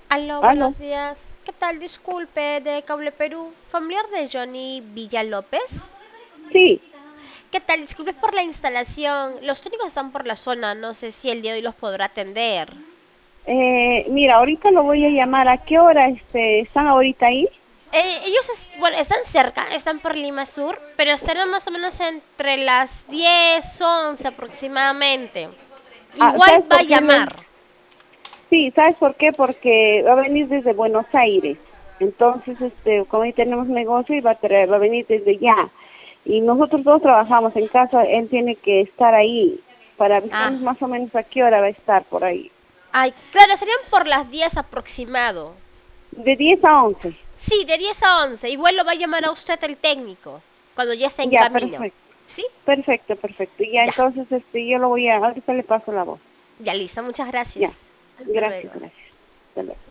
Aló, Aló. buenos días. ¿Qué tal? Disculpe, de Cable Perú, familiar de Johnny Villalópez. Sí, ¿Qué tal? Disculpe por la instalación. Los técnicos están por la zona, no sé si el día de hoy los podrá atender. mira, ahorita lo voy a llamar. ¿A qué hora están ahorita ahí? Bueno, están cerca, están por Lima Sur, pero estarán más o menos entre las 10, 11 aproximadamente. Igual ¿Sabes va a por qué llamar. Sí, ¿sabes por qué? Porque va a venir desde Buenos Aires. Entonces, como ahí tenemos negocio y va a venir desde ya. Y nosotros dos trabajamos en casa, él tiene que estar ahí para Ah, avisarnos más o menos a qué hora va a estar por ahí. ay, claro, serían por las 10 aproximado. De 10 a 11. Sí, de 10 a 11. Igual lo va a llamar a usted el técnico cuando ya esté en Ya, camino. perfecto. ¿Sí? Perfecto, perfecto. Ya, Ya, entonces, yo ahorita le paso la voz. ya listo. Muchas Ya. gracias. Hasta Gracias, luego. gracias. Hasta luego.